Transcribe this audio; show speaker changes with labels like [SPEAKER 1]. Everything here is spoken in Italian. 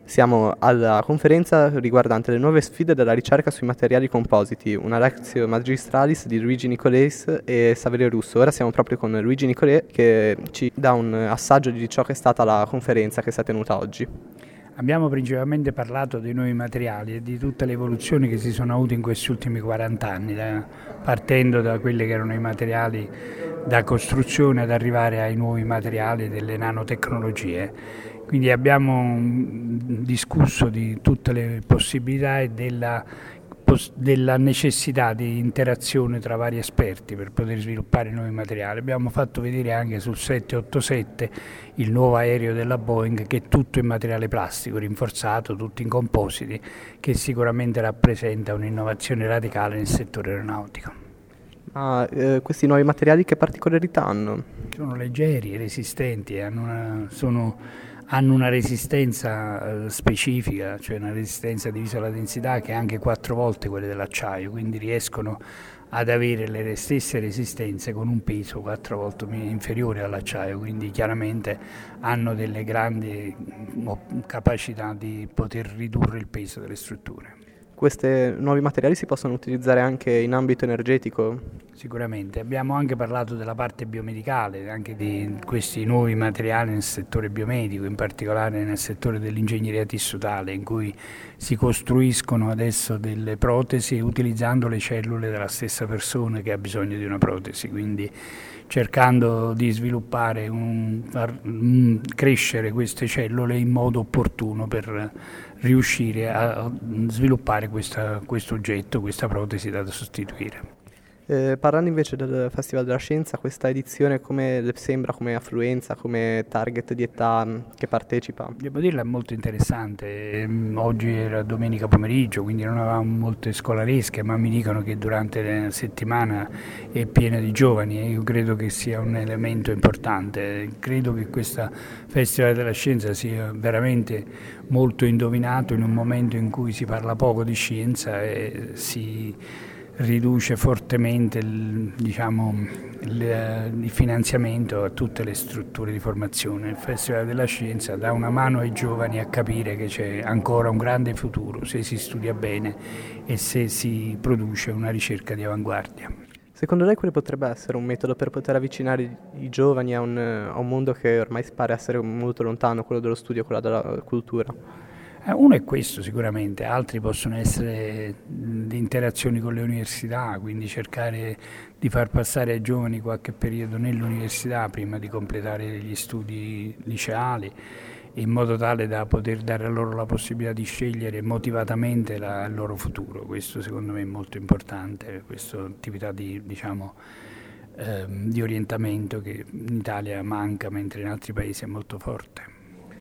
[SPEAKER 1] Siamo alla conferenza riguardante le nuove sfide della ricerca sui materiali compositi, una lectio magistralis di Luigi Nicolais e Saverio Russo. Ora siamo proprio con Luigi Nicolais che ci dà un assaggio di ciò che è stata la conferenza che si è tenuta oggi.
[SPEAKER 2] Abbiamo principalmente parlato dei nuovi materiali e di tutte le evoluzioni che si sono avute in questi ultimi 40 anni, partendo da quelli che erano i materiali da costruzione ad arrivare ai nuovi materiali delle nanotecnologie. Quindi abbiamo discusso di tutte le possibilità e della necessità di interazione tra vari esperti per poter sviluppare nuovi materiali. Abbiamo fatto vedere anche sul 787, il nuovo aereo della Boeing, che è tutto in materiale plastico, rinforzato, tutto in compositi, che sicuramente rappresenta un'innovazione radicale nel settore aeronautico.
[SPEAKER 1] Ma questi nuovi materiali che particolarità hanno?
[SPEAKER 2] Sono leggeri, resistenti, hanno una resistenza specifica, cioè una resistenza divisa alla densità che è anche 4 volte quelle dell'acciaio, quindi riescono ad avere le stesse resistenze con un peso 4 volte inferiore all'acciaio, quindi chiaramente hanno delle grandi capacità di poter ridurre il peso delle strutture.
[SPEAKER 1] Questi nuovi materiali si possono utilizzare anche in ambito energetico?
[SPEAKER 2] Sicuramente, abbiamo anche parlato della parte biomedicale, anche di questi nuovi materiali nel settore biomedico, in particolare nel settore dell'ingegneria tissutale, in cui si costruiscono adesso delle protesi utilizzando le cellule della stessa persona che ha bisogno di una protesi, quindi cercando di sviluppare, far crescere queste cellule in modo opportuno per riuscire a sviluppare questo oggetto, questa protesi da sostituire.
[SPEAKER 1] Parlando invece del Festival della Scienza, questa edizione come le sembra, come affluenza, come target di età che partecipa?
[SPEAKER 2] Devo dirla, è molto interessante. Oggi era domenica pomeriggio, quindi non avevamo molte scolaresche, ma mi dicono che durante la settimana è piena di giovani e io credo che sia un elemento importante. Credo che questo Festival della Scienza sia veramente molto indovinato in un momento in cui si parla poco di scienza e si riduce fortemente il finanziamento a tutte le strutture di formazione. Il Festival della Scienza dà una mano ai giovani a capire che c'è ancora un grande futuro se si studia bene e se si produce una ricerca di avanguardia.
[SPEAKER 1] Secondo lei quale potrebbe essere un metodo per poter avvicinare i giovani a un mondo che ormai pare essere molto lontano, quello dello studio, quello della cultura?
[SPEAKER 2] Uno è questo sicuramente, altri possono essere le interazioni con le università, quindi cercare di far passare ai giovani qualche periodo nell'università prima di completare gli studi liceali, in modo tale da poter dare a loro la possibilità di scegliere motivatamente il loro futuro. Questo secondo me è molto importante, questa attività di orientamento che in Italia manca mentre in altri paesi è molto forte.